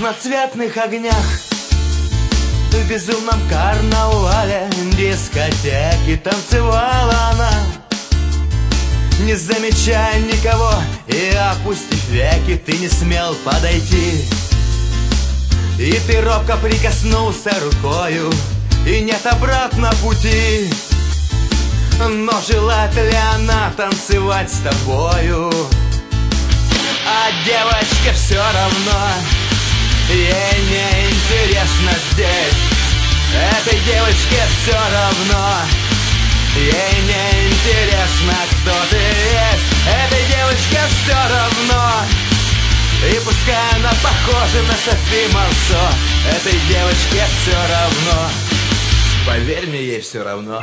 разноцветных огнях, в безумном карнавале дискотеки танцевала она, не замечая никого и опустив веки, ты не смел подойти. И ты робко прикоснулся рукою, и нет обратно пути. Но желает ли она танцевать с тобою? А девочке все равно, ей не интересно здесь. Этой девочке все равно, ей не интересно, кто ты есть. Этой девочке все равно, и пускай она похожа на Софи Марсо, этой девочке все равно, поверь мне, ей все равно.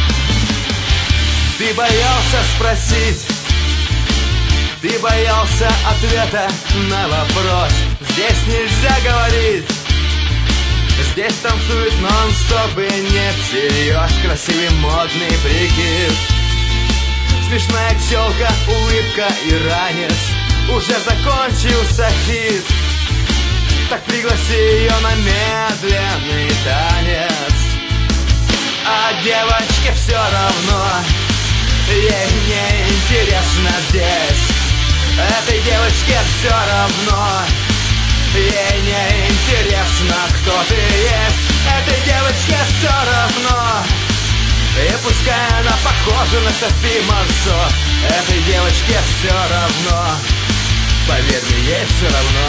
Ты боялся спросить, ты боялся ответа на вопрос. Здесь нельзя говорить, здесь танцует нон-стоп и не всерьез. Красивый модный прикид, смешная челка, улыбка и ранец. Уже закончился хит, так пригласи ее на медленный танец. А девочке все равно, ей не интересно здесь. Этой девочке все равно, ей не интересно, кто ты есть. Этой девочке все равно, и пускай она похожа на Софи Марсо, этой девочке все равно, поверь мне, ей все равно.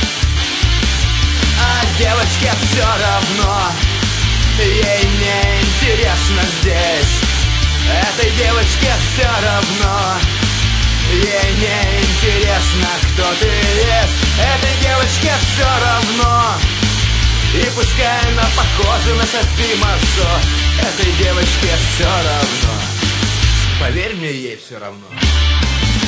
А девочке все равно, ей не интересно здесь. Этой девочке все равно, ей не интересно, кто ты есть. Этой девочке все равно, и пускай она похожа на Софи Марсо, этой девочке все равно, поверь мне, ей все равно.